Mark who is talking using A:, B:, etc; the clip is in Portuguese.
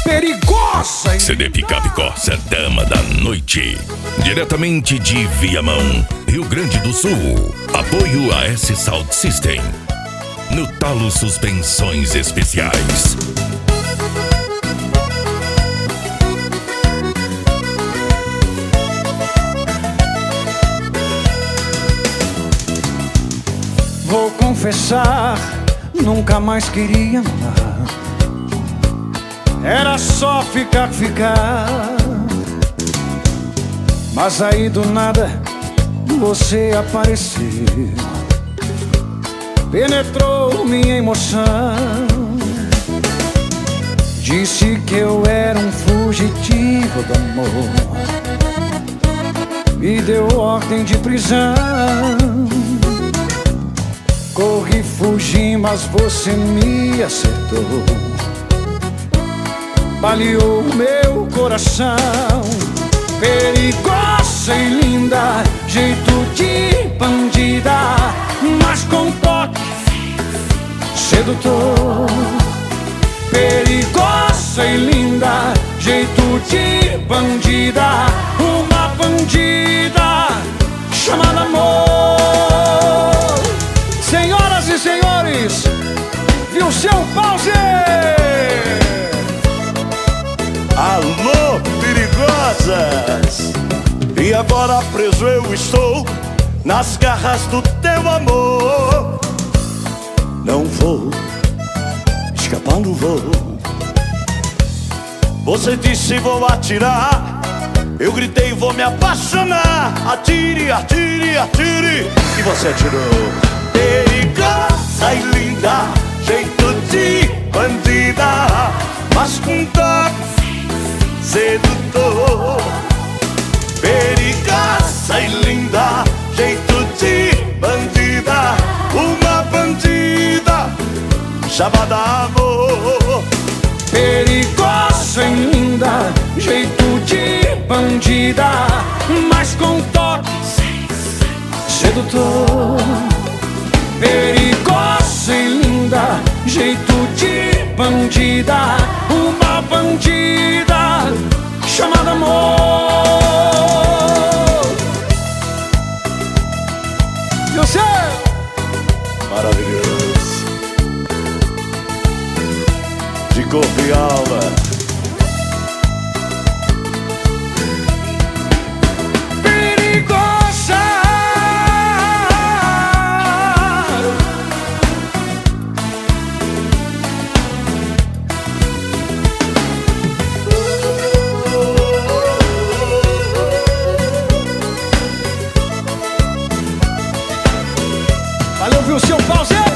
A: perigosa e
B: CD Picape Corsa, dama da noite. Diretamente de Viamão, Rio Grande do Sul. Apoio a S Sound System. No Talo Suspensões Especiais.
A: Vou confessar, nunca mais queria amar. Era só ficar. Mas aí do nada você apareceu, penetrou minha emoção. Disse que eu era um fugitivo do amor, me deu ordem de prisão. Corri, fugi, mas você me acertou, baleou meu coração. Perigosa e linda, jeito de bandida, mas com toque sedutor. Perigosa e linda, jeito de bandida, uma bandida chamada amor. Senhoras e senhores, viu seu pause?
C: Alô, perigosas! E agora preso eu estou nas garras do teu amor. Não vou, escapar não vou. Você disse vou atirar, eu gritei vou me apaixonar. Atire, atire, atire, e você atirou. Perigosa e linda, jeito de bandida, mas com toque sedutor. Perigosa e linda, jeito de bandida, uma bandida chamada amor.
A: Perigosa e linda, jeito de bandida, mas com toque sedutor. Perigosa e linda, jeito de bandida, uma bandida chamada amor. E você?
C: Maravilhoso, de corpo e alma.
A: Valeu, viu seu pause?